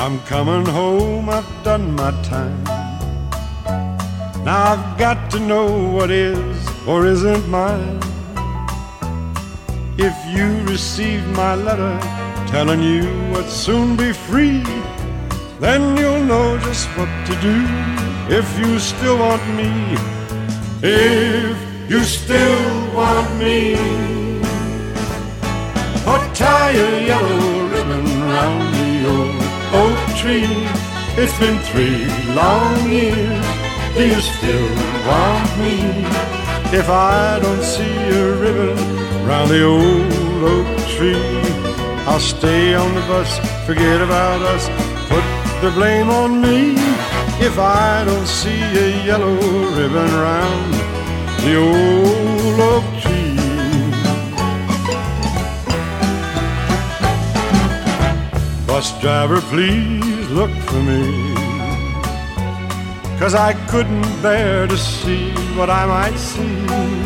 I'm coming home, I've done my time. Now I've got to know what is or isn't mine. If you received my letter telling you I'd soon be free, then you'll know just what to do if you still want me. If you still want me, or tie a yellow ribbon round the old oak tree. It's been 3 long years, do you still want me? If I don't see a ribbon round the old oak tree, I'll stay on the bus, forget about us, put the blame on me. If I don't see a yellow ribbon round the old oak tree. Bus driver, please look for me, 'cause I couldn't bear to see what I might see.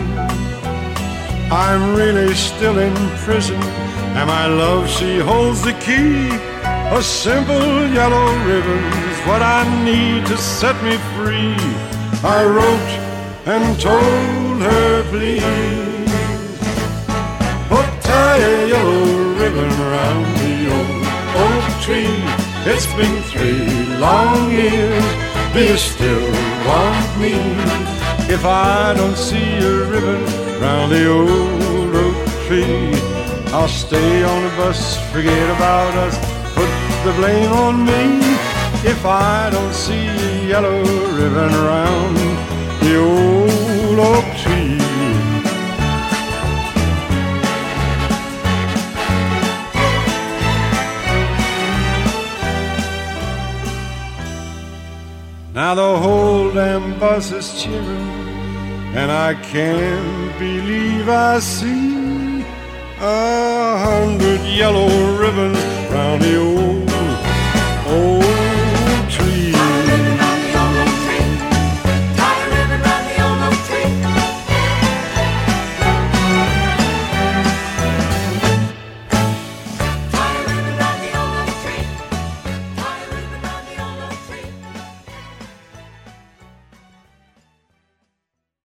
I'm really still in prison, and my love, she holds the key. A simple yellow ribbon's what I need to set me free. I wrote and told her, please, oh, tie a yellow ribbon around the oak tree. It's been 3 long years, do you still want me? If I don't see a ribbon round the old oak tree, I'll stay on the bus, forget about us, put the blame on me. If I don't see a yellow ribbon round the old oak tree. Now the whole damn bus is cheering, and I can't believe I see 100 yellow ribbons round the